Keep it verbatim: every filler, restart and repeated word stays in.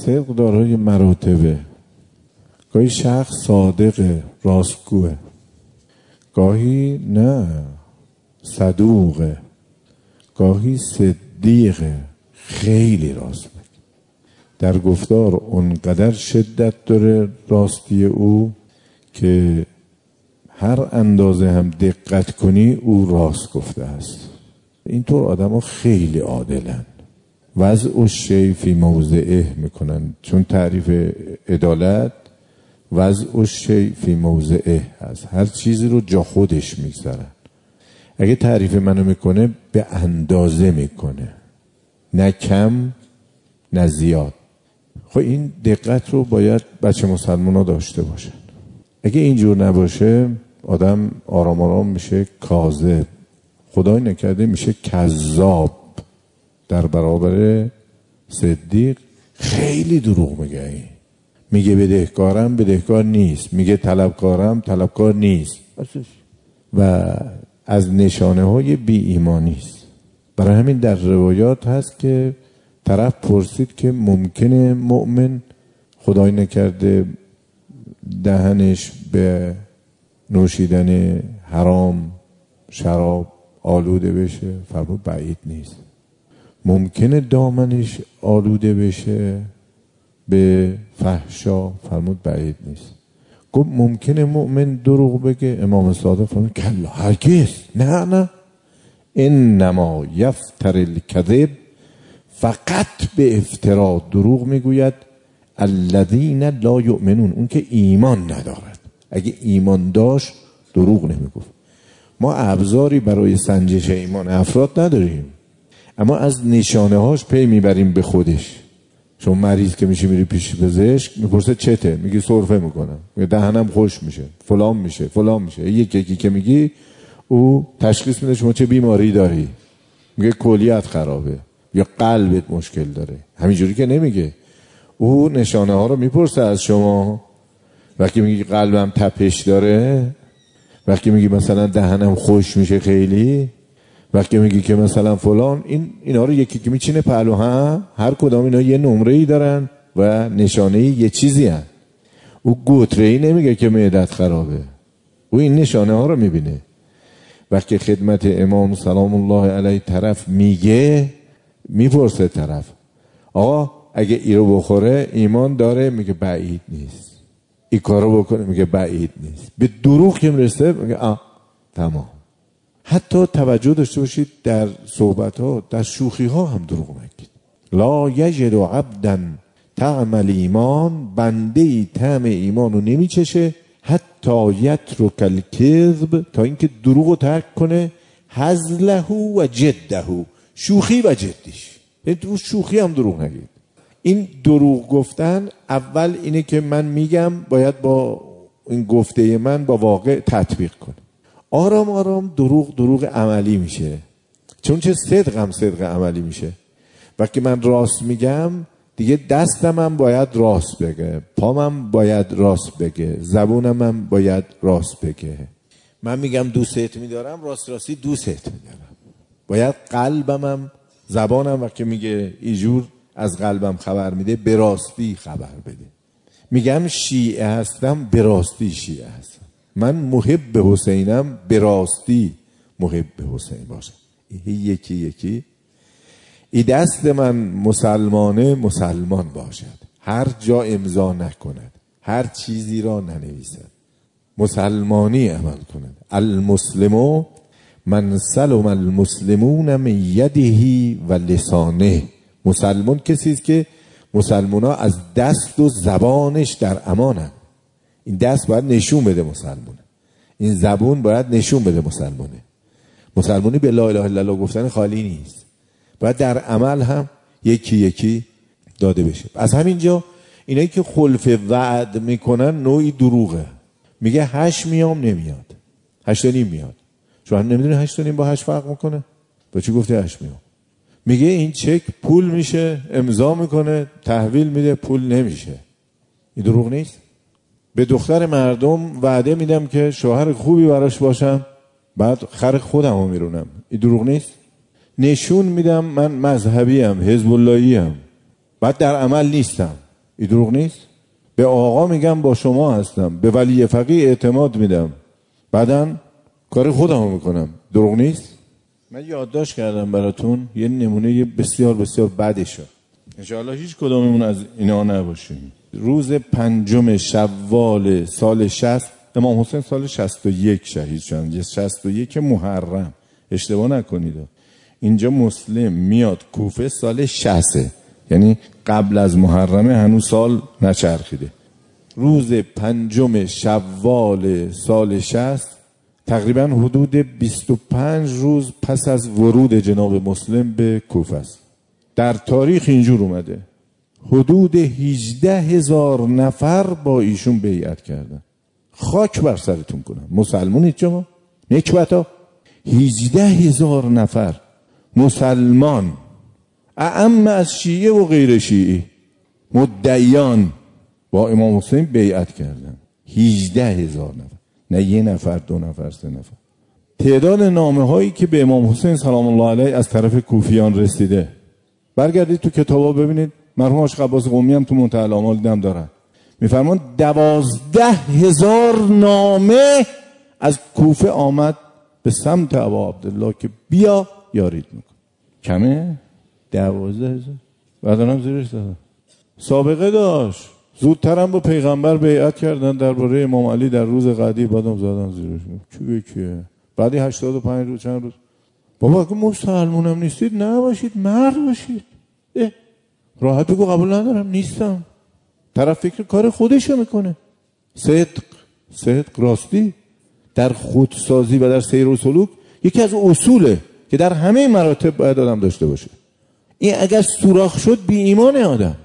صدق دارای مراتبه. گاهی شخص صادقه، راستگوه، گاهی نه، صدوقه، گاهی صدیقه، خیلی راست میگه. در گفتار اونقدر شدت داره راستی او که هر اندازه هم دقت کنی او راست گفته است. اینطور آدم ها خیلی عادلن، وضع الشیء فی موضعه میکنن، چون تعریف عدالت وضع الشیء فی موضعه هست، هر چیزی رو جا خودش میگذارن. اگه تعریف منو میکنه به اندازه میکنه، نه کم نه زیاد. خب این دقت رو باید بچه مسلمان ها داشته باشن. اگه اینجور نباشه آدم آرام آرام میشه کاذب، خدای نکرده میشه کذاب، در برابر صدیق خیلی دروغ میگه. این میگه بدهکارم بدهکار نیست، میگه طلبکارم طلبکار نیست و از نشانه های بی ایمانی است. برای همین در روایات هست که طرف پرسید که ممکنه مؤمن خدای نکرده دهنش به نوشیدن حرام شراب آلوده بشه؟ فرمود بعید نیست. ممکنه دامنش آلوده بشه به فحشا؟ فرمود بعید نیست. گفت ممکنه مؤمن دروغ بگه؟ امام صادق فرمود کلا، هرگز، نه نه، انما یفتر الکذب، فقط به افترا دروغ میگوید الذین لا یؤمنون، اون که ایمان ندارد. اگه ایمان داشت دروغ نمیگفت. ما ابزاری برای سنجش ایمان افراد نداریم، اما از نشانه هاش پی میبریم به خودش. شما مریض که میشه میری پیش پزشک میپرسه چته؟ میگی سرفه میکنم، میگه دهنم خوش میشه، فلان میشه فلان میشه. یکی یکی که میگی او تشخیص میده شما چه بیماری داری، میگه کلیت خرابه یا قلبت مشکل داره. همینجوری که نمیگه، او نشانه ها رو میپرسه از شما. وقتی میگی قلبم تپش داره، وقتی میگی مثلا دهنم خوش میشه خیلی، وقتی میگی که مثلا فلان، این اینا رو یکی که میچینه پهلو هم، هر کدام اینا یه نمره ای دارن و نشانه ای یه چیزی هن. او گوتره ای نمیگه که معدت خرابه، او این نشانه ها رو میبینه. وقتی خدمت امام سلام الله علیه طرف میگه، میپرسه طرف آقا اگه ای رو بخوره ایمان داره؟ میگه بعید نیست. ای کارو بکنه؟ میگه بعید نیست. به دروغ که میرسه میگه آه تمام. حتی توجه داشته باشید در صحبت ها، در شوخی ها هم دروغ نگید. لا یجد عبدا طعم الایمان، بنده ای طعم ایمان رو نمیچشه حتی یترک الکذب، تا اینکه دروغ رو ترک کنه، هزله و جده، شوخی و جدیش. این تو شوخی هم دروغ نگید. این دروغ گفتن اول اینه که من میگم باید با این گفته من با واقع تطبیق کنه. آرام آرام دروغ دروغ عملی میشه، چون چه صدق هم صدق عملی میشه. وقتی من راست میگم دیگه دستم هم باید راست بگه، پامم باید راست بگه، زبونم هم باید راست بگه. من میگم دوستت میدارم، راست راستی دوستت میدارم. باید قلبم هم، زبانم وقتی میگه اینجور از قلبم خبر میده، به راستی خبر بده. میگم شیعه هستم، به راستی شیعه هستم. من محب حسینم، به راستی محب حسین باشم. یکی یکی ای دست من مسلمانه مسلمان باشد، هر جا امضا نکند، هر چیزی را ننویسد، مسلمانی عمل کند. المسلمو من سلم المسلمون من یده و لسانه. مسلمان کسی است که مسلمان ها از دست و زبانش در امانن. این دست باید نشون بده مسلمانه، این زبون باید نشون بده مسلمانه. مسلمانی به لا اله الا الله گفتن خالی نیست، باید در عمل هم یکی یکی داده بشه. از همینجا اینایی که خلف وعد میکنن نوعی دروغه. میگه هشت میام نمیاد، هشت و نیم میاد. شما هم نمیدونی هشت و نیم با هشت فرق میکنه؟ با چی گفتی هشت میام؟ میگه این چک پول میشه، امضا میکنه، تحویل میده، پول نمیشه. این دروغ نیست؟ به دختر مردم وعده میدم که شوهر خوبی براش باشم، بعد خر خودم رو میرونم. این دروغ نیست؟ نشون میدم من مذهبی ام، حزب اللهی ام، بعد در عمل نیستم. این دروغ نیست؟ به آقا میگم با شما هستم، به ولی فقیه اعتماد میدم، بعدن کار خودمو میکنم، دروغ نیست؟ من یادداشت کردم براتون یه نمونه بسیار بسیار بدشه، انشاءالله هیچ کداممون از اینا نباشیم. روز پنجم شوال سال شصت، امام حسین سال شصت و یک شهید شدن، شصت و یک محرم، اشتباه نکنید. اینجا مسلم میاد کوفه سال شصت، یعنی قبل از محرمه، هنوز سال نچرخیده. روز پنجم شوال سال شصت، تقریبا حدود بیست و پنج روز پس از ورود جناب مسلم به کوفه است. در تاریخ اینجور اومده حدود هجده هزار نفر با ایشون بیعت کردن. خاک بر سرتون کنم، مسلمونید شما؟ نکبتا هجده هزار نفر مسلمان، اعم از شیعه و غیر شیعه، مدعیان با امام حسین بیعت کردن. هجده هزار نفر، نه یه نفر، دو نفر، سه نفر. تعداد نامه هایی که به امام حسین سلام الله علیه از طرف کوفیان رسیده، برگردید تو کتابا ببینید. مرحوم آقای قباس قمی هم تو منتهی الآمال دیدم دارن، میفرمان دوازده هزار نامه از کوفه آمد به سمت ابا عبدالله که بیا یارید میکن. کمه؟ دوازده هزار. بعدن هم زیرش دادن. سابقه داشت، زودتر هم با پیغمبر بیعت کردن درباره امام علی در روز قدیر، بعدم زدن زیرش. چی که بعدی هشتاد و پنج روز چند روز، بابا اگه مسلمونم نیستید نباشید، مرد باشید. اه. راحت بگو قبول ندارم، نیستم. طرف فکر کار خودشو میکنه. صدق، صدق، راستی در خودسازی و در سیر و سلوک یکی از اصوله که در همه مراتب باید آدم داشته باشه. این اگر سوراخ شد بی ایمان آدم.